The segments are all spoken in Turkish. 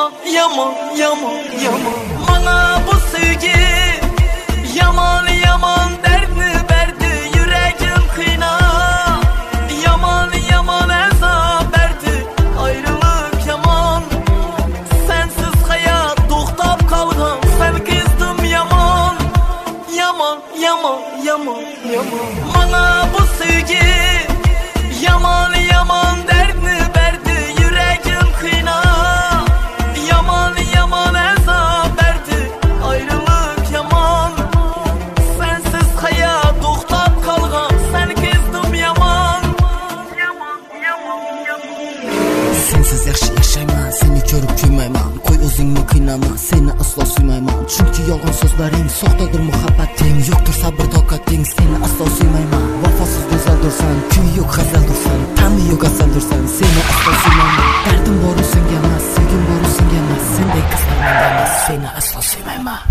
Yaman, yaman, yaman, yaman. Bana bu sevgi yaman, yaman derdini verdi, yüreğim kıyna. Yaman, yaman azap verdi, ayrılık yaman. Sensiz hayat to'xtab kalgan, sen kızdım yaman. Yaman, yaman, yaman, yaman. Bana bu sevgi yaman, yaman derdini verdi, yüreğim kıyna. Yaman, yaman azap verdi, ayrılık yaman. Sensiz hayat to'xtab kalgan, sen kızdım yaman. Yaman, yaman, yaman. Sensiz yaxshi yaşayman, seni ko'rib kuymayman. Qo'y o'zingni qiynama, seni aslo suymayman. Chunki yolg'on so'zlaring, soxtadir muhabbating. Yo'qdir sabr toqating, seni aslo suymayman. Vafosiz go'zaldursan, kuy yo'q g'azaldursan, ta'mi yo'q asaldursan, seni aslo suymayman. Dardim boru senga emas, sevgim boru senga emas. Sendek qizlar menda emas, seni aslo suymayman.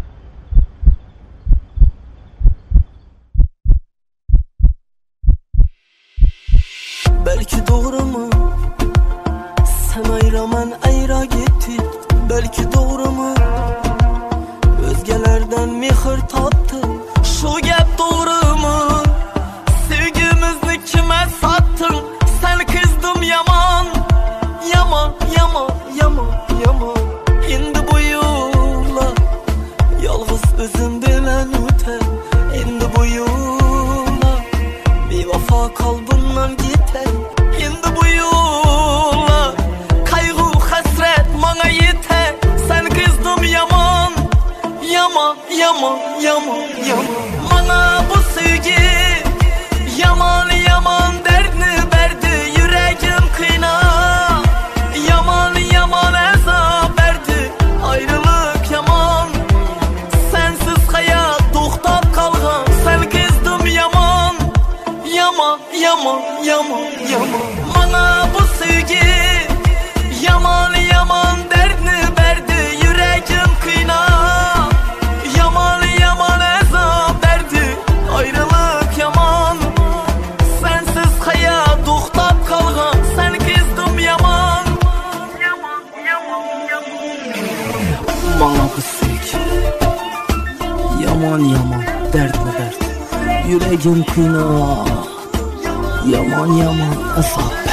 Belki doğru mu? Sen ayraman ayra gittik. Belki doğru mu? Özgelerden mihir taptın. Şu gap doğru mu? Sevgimizni kime sattın? Sen kızdım yaman. Yaman, yaman, yaman, yaman. Şimdi bu yo'llar yalnız özüm bilen öter. Şimdi bu yo'llar bir vafa kalbimden gider. Şimdi bu yo'llar kaygı hasret bana yeter. Sen kızdım yaman. Yaman, yaman, yaman, yaman. Bana bu sevgi yaman, yaman derdini verdi, yüreğim kıyna. Yaman, yaman azap verdi, ayrılık yaman. Sensiz hayat to'xtab kalgan, sen kızdım yaman. Yaman, yaman, yaman, yaman. Bana bu sevgi yaman, yaman derdini verdi, yüreğim kıyna. Yaman, yaman azap verdi, ayrılık yaman. Sensiz hayat to'xtab kalgan, sen kızdım yaman. Yaman, yaman, yaman. Bana bu sevgi yaman, yaman derdine dert, yüreğim kıyna. Yaman, yaman azap.